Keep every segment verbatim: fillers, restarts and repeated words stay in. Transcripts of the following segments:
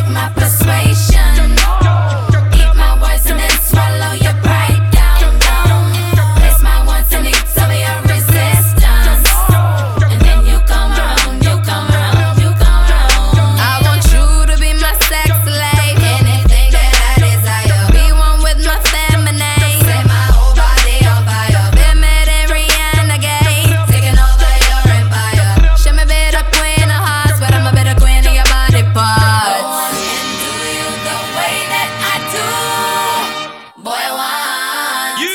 my persuasion. Eat my words and then swallow your pride down, down. Place my wants and needs of your resistance. And then you come around, you come around, you come around. I want you to be my sex slave. Anything that I desire. Be one with my feminine. Set my whole body on fire. Been mad at Rihanna gay. Taking over your empire. Show me better queen of hearts, but I'm a better queen of your body parts. No one can do you the way that I do. Boy, want you.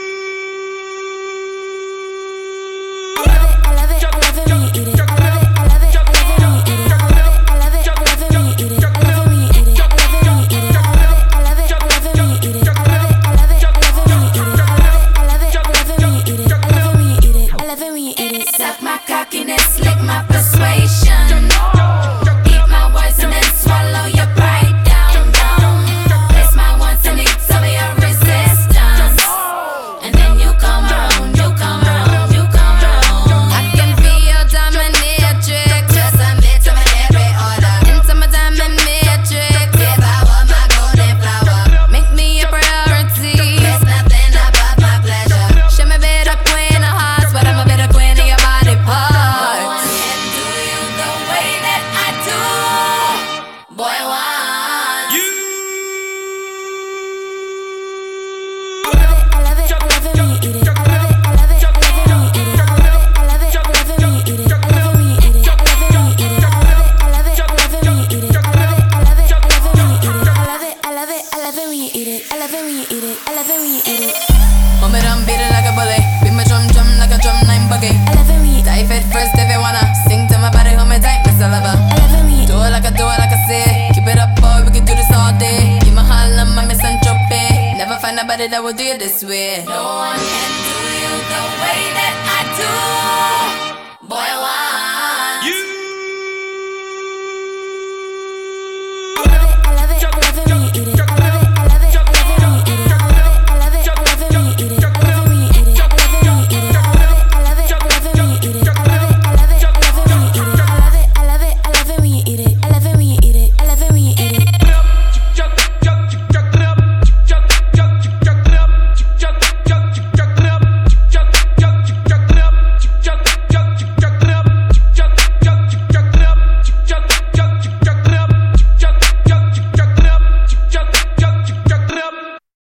I love it, I love it, I love it when you eat it. I love it, I love it, I love it when you eat it. I love it, I love it, I love it when you eat it. I love it when you eat it. I love it when you eat it. I love it, I love it, I love it when you eat it. I love it, I love it, I love it when you eat it. I love it, I love it, I love it when you eat it. I love it when you eat it. I love it when you eat it. Suck my cockiness, lick my persuasion. Eat my words and then swallow your pride down, down. Place my wants and needs of your resistance. And then you come around, you come around, you come around. I can be your dominatrix. Just submit to my every order. Into my diamond matrix. Devour my golden flower. Make me a priority. There's nothing above my pleasure. Show me better queen of hearts, but I'm a better queen of your body parts. No one can do you the way that I do. Boy, want you. I love it, I love it, I love it when you eat it. I love it, I love it, I love it when you eat it. I love it, I love it, I love it when you eat it. I love it when you eat it. I love it when you eat it. I love it, I love it, I love it when you eat it. I love it, I love it, I love it when you eat it. I love it, I love it, I love it when you eat it. I love it when you eat it. I love it when you eat it. Hold me down, beat it like a bully. Beat my drum, drum like a drum nine buggy. I love it when you eat it. Dive it first if you wanna. Sing to my body, hold me tight, Miss Lover. I love it when you eat it. Do it like I do it like I say. Keep it up, boy, we can do this all day. You my Harlem, I'm Miss Entropy. Never find nobody that will do it this way. No one can do you the way that I do. Boy, why?